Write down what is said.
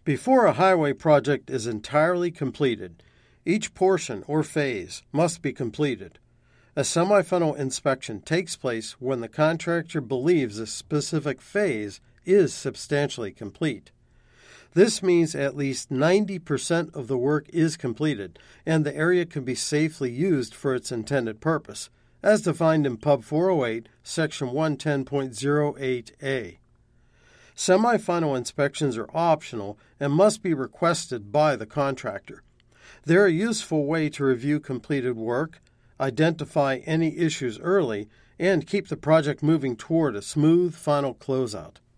Before a highway project is entirely completed, each portion or phase must be completed. A semifinal inspection takes place when the contractor believes a specific phase is substantially complete. This means at least 90% of the work is completed, and the area can be safely used for its intended purpose, as defined in Pub 408, Section 110.08a. Semifinal inspections are optional and must be requested by the contractor. They're a useful way to review completed work, identify any issues early, and keep the project moving toward a smooth final closeout.